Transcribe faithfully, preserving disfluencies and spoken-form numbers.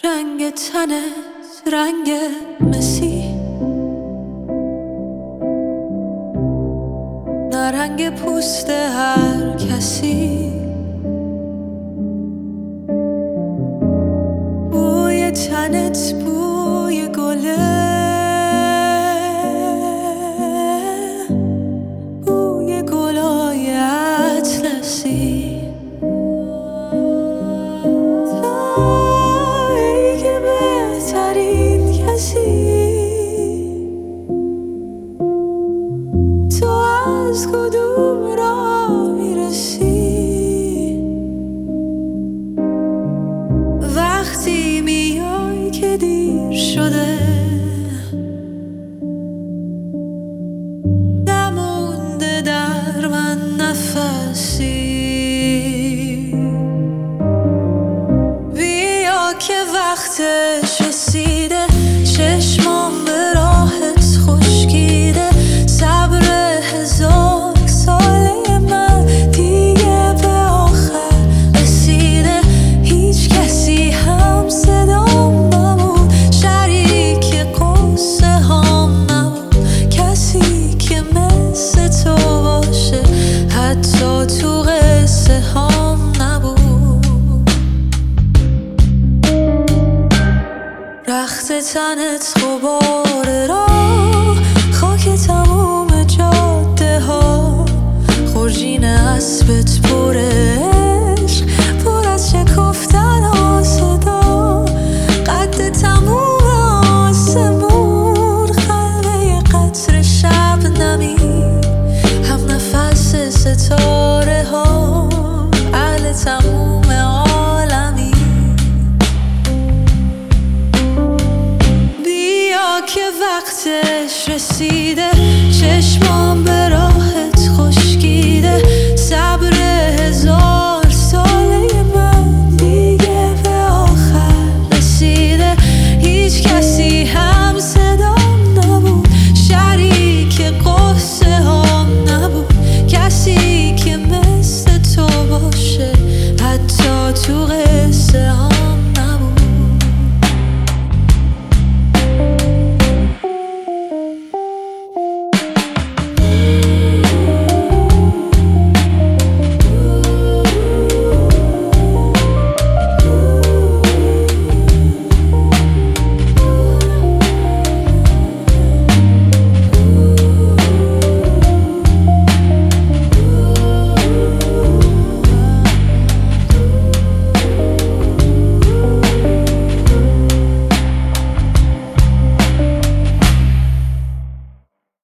رنگ تنت رنگ مسی، نه رنگ پوست هر کسی. بوی تنت بوی گله، بوی گلای اطلسی. تویی که بهترین کسی، تو از کدوم راه میرسی؟ وقتی میای که دیر شده، نمونده در من نفسی. بیا که وقتش رسیده، چشمام به راحت خشکیده. صبر هزار ساله من دیگه به آخر رسیده. هیچ کسی هم صدام نبود، شریک قصه هام نبود. کسی که مثل تو باشه حتی تو قصه هام نبود. رخت تنت غبار راه، خاک تموم جاده ها. خورجین اسبت پر عشق، پر از شکفتن و صدا. قد تموم آسمون، قلبه قطر شبنمی. هم نفس ستاره ها، اهل تموم عالمی. بیا که وقتش رسیده،